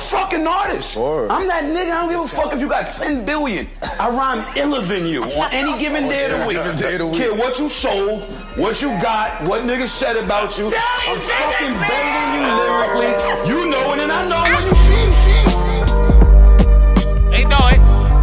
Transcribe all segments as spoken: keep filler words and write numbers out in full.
fucking artist. Word. I'm that nigga. I don't give a fuck if you got ten billion. I rhyme iller than you on any given day of the week. Kid, what you sold, what you got, what niggas said about you. I'm fucking better than you lyrically. You know it and I know when you see it. They know it.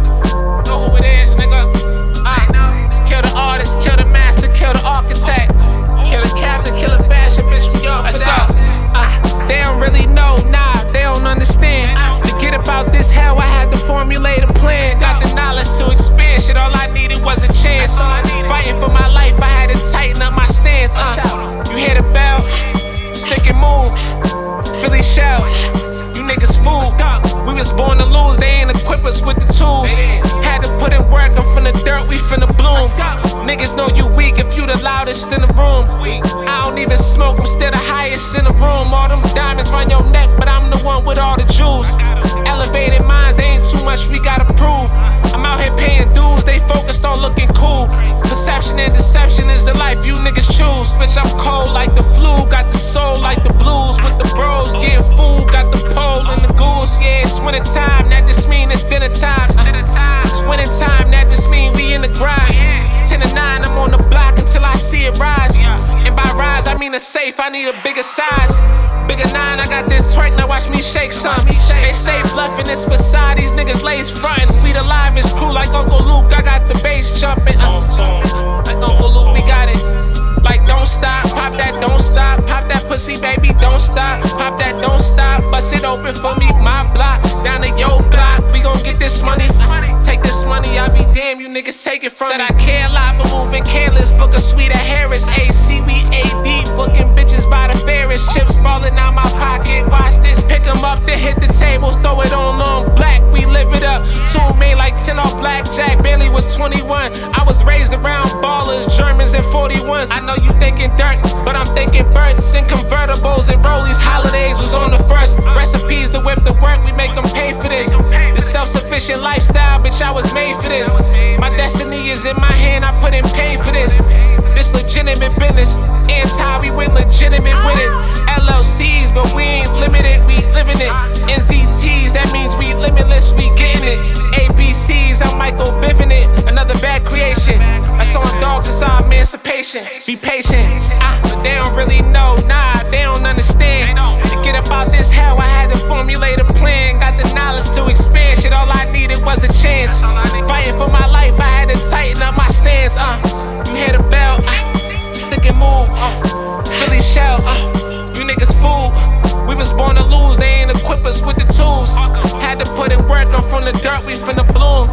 Know who it is, nigga. Uh, let's kill the artist, kill the master, kill the architect. Kill the captain, kill the fashion, bitch, we all for that. Uh, they don't really know, nah, they don't understand. To get about this hell, I had to formulate a plan. Got the knowledge to expand shit, all I needed was a chance. Fighting for my life, I had to tighten up my stance. Uh, you hear the bell, stick and move. Philly shell, you niggas fool. We was born to lose, they ain't equip us with the tools. Had to put in work, I'm from the dirt, we finna bloom. Niggas know you weak if you the loudest in the room. I don't even smoke, I'm still the highest in the room. All them diamonds round your neck, but I'm the one with all the jewels. Elevated minds, they ain't too much we gotta prove. I'm out here paying dues, they focused on looking cool. Perception and deception is the life you niggas choose. Bitch, I'm cold like the flu, got the soul like the blues. With the bros, getting food, got the pole and the goose. Yeah, it's winter time, that just mean it's dinner time. Uh, it's winter time, that just mean we in the grind. Ten to nine, I'm on the block until I see it rise. And by rise, I mean a safe, I need a bigger size. Bigger nine, I got this twerk, now watch me shake some. They stay bluffing, this facade, these niggas lays frontin'. We the livest crew like Uncle Luke, I got the bass jumping. Uh, like Uncle Luke, we got it. Like don't stop, pop that, don't stop. Pop that pussy, baby, don't stop. Pop that, don't stop. Bust it open for me, my block. Down to your block, we gon' get this money. Take this money, I be damn, you niggas take it from me. Said I care a lot, but moving careless. Book a suite at Harris. A C, we A D. Booking bitches by the fairest. Chips falling out my pocket, watch this. Pick them up, then hit the tables. Throw it on long black, we live it up. Two made like ten off blackjack. Bailey was twenty-one. I was raised around ballers, Germans and forty-ones. I know you thinking dirt, but I'm thinking birds and convertibles and rollies. Holidays was on the first. Recipes to whip the work, we make them pay for this. The self-sufficient lifestyle, bitch, I was made for this. My destiny is in my hand, I put in pain for this. This legitimate business, anti, we went legitimate with it. L L Cs, but we ain't limited, we living it. N Z Ts, that means we limitless, we getting it. A B Cs, I'm Michael Biffing it. Another bad creation. I saw dogs, it's our emancipation. Be patient, ah, but they don't really know, nah, they don't understand. To get about this hell, I had to formulate a plan. Got the knowledge to expand shit, all I needed was a chance. Fighting for my life, I had to tighten up my stance. Uh, you hear the bell, uh, stick and move. Uh, Philly shell, uh, you niggas fool. We was born to lose, they ain't equip us with the tools. Had to put in work, I'm from the dirt, we finna bloom.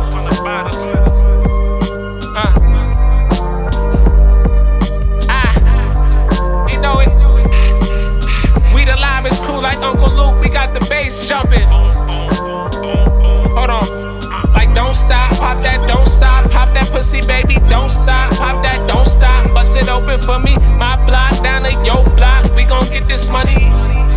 Uh. Know it. We the livest crew like Uncle Luke, we got the bass jumping. Hold on. Like don't stop, pop that, don't stop. Pop that pussy, baby, don't stop. Pop that, don't stop. Bust it open for me, my block, down to your block. We gon' get this money.